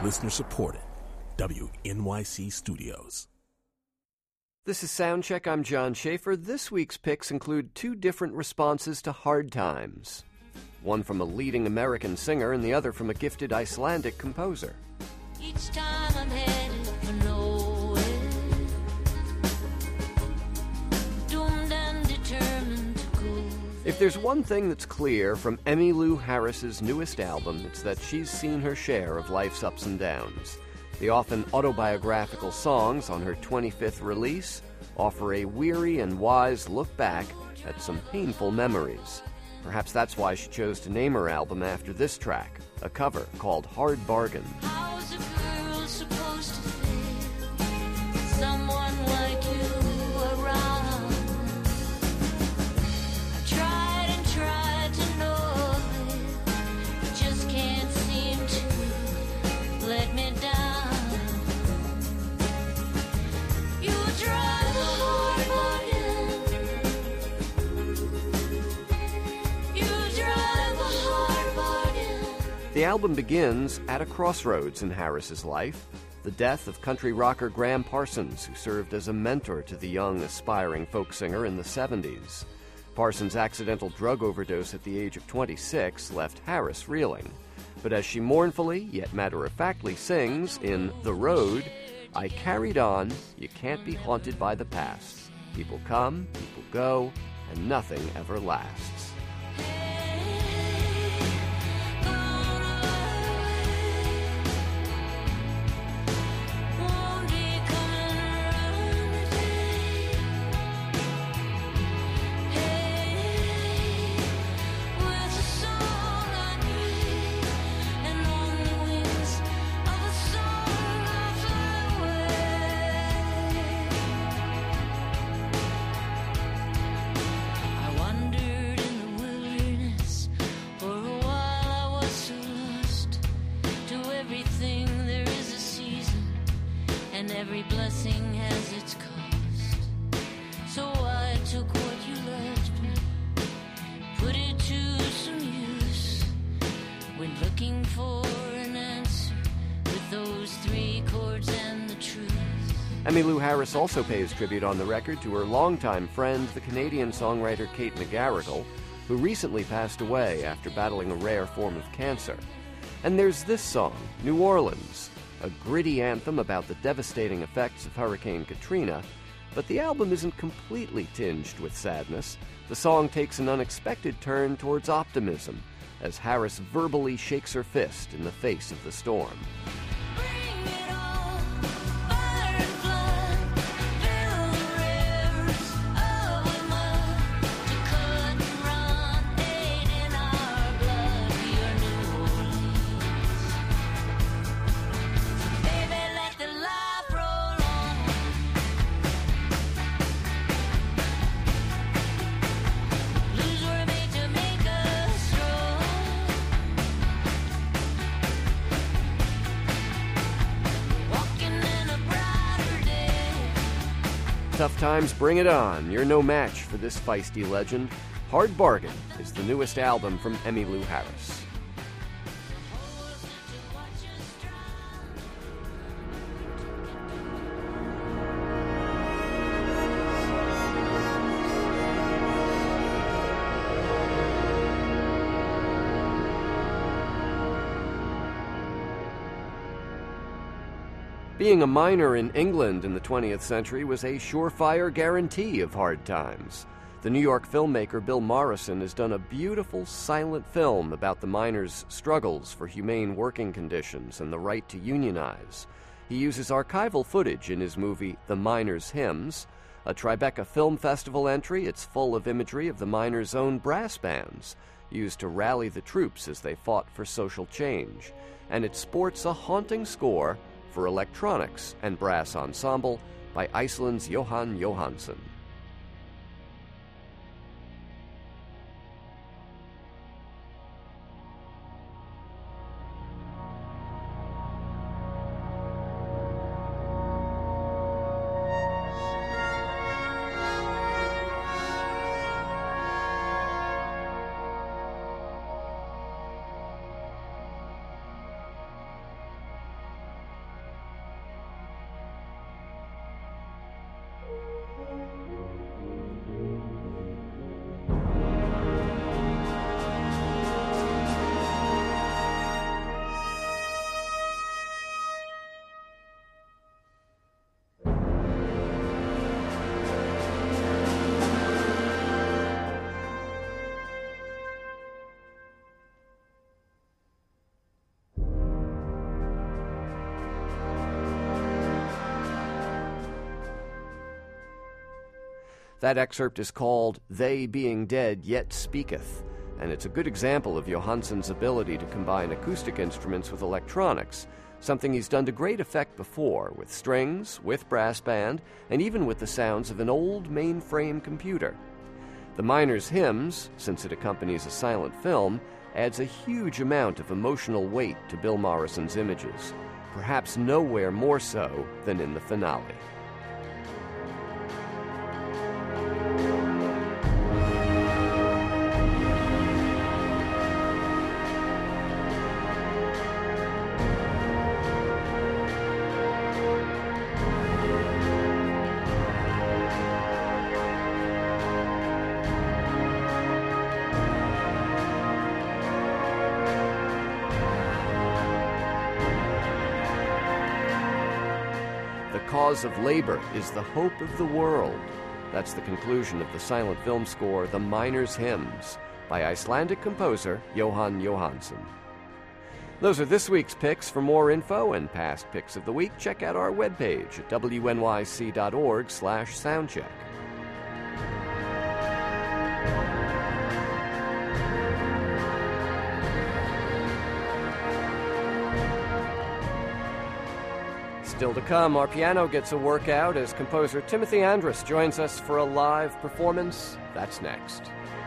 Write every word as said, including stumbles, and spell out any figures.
Listener supported. W N Y C Studios. This is Soundcheck. I'm John Schaefer. This week's picks include two different responses to Hard Times. One from a leading American singer and the other from a gifted Icelandic composer. Each time I'm headed for nowhere, doomed and determined to go. If there's one thing that's clear from Emmylou Harris's newest album, it's that she's seen her share of life's ups and downs. The often autobiographical songs on her twenty-fifth release offer a weary and wise look back at some painful memories. Perhaps that's why she chose to name her album after this track, a cover called Hard Bargain. How's a girl supposed to feel? Someone like you around. I tried and tried to know it, you just can't seem to let me down. The album begins at a crossroads in Harris's life, the death of country rocker Graham Parsons, who served as a mentor to the young, aspiring folk singer in the seventies. Parsons' accidental drug overdose at the age of twenty-six left Harris reeling. But as she mournfully, yet matter-of-factly sings in The Road, I carried on, you can't be haunted by the past. People come, people go, and nothing ever lasts. Every blessing has its cost. So I took what you left me, put it to some use. Went looking for an answer with those three chords and the truth. Emmylou Harris also pays tribute on the record to her longtime friend, the Canadian songwriter Kate McGarrigle, who recently passed away after battling a rare form of cancer. And there's this song, New Orleans, a gritty anthem about the devastating effects of Hurricane Katrina, but the album isn't completely tinged with sadness. The song takes an unexpected turn towards optimism as Harris verbally shakes her fist in the face of the storm. Tough times, bring it on. You're no match for this feisty legend. Hard Bargain is the newest album from Emmylou Harris. Being a miner in England in the twentieth century was a surefire guarantee of hard times. The New York filmmaker Bill Morrison has done a beautiful silent film about the miners' struggles for humane working conditions and the right to unionize. He uses archival footage in his movie The Miners' Hymns, a Tribeca Film Festival entry. It's full of imagery of the miners' own brass bands, used to rally the troops as they fought for social change. And it sports a haunting score for electronics and brass ensemble by Iceland's Jóhann Jóhannsson. That excerpt is called They Being Dead Yet Speaketh, and it's a good example of Johansson's ability to combine acoustic instruments with electronics, something he's done to great effect before, with strings, with brass band, and even with the sounds of an old mainframe computer. The Miners' Hymns, since it accompanies a silent film, adds a huge amount of emotional weight to Bill Morrison's images, perhaps nowhere more so than in the finale. The cause of labor is the hope of the world. That's the conclusion of the silent film score, The Miners' Hymns, by Icelandic composer Jóhann Jóhannsson. Those are this week's picks. For more info and past picks of the week, check out our webpage at W N Y C dot org slash soundcheck. Still to come, our piano gets a workout as composer Timothy Andrus joins us for a live performance. That's next.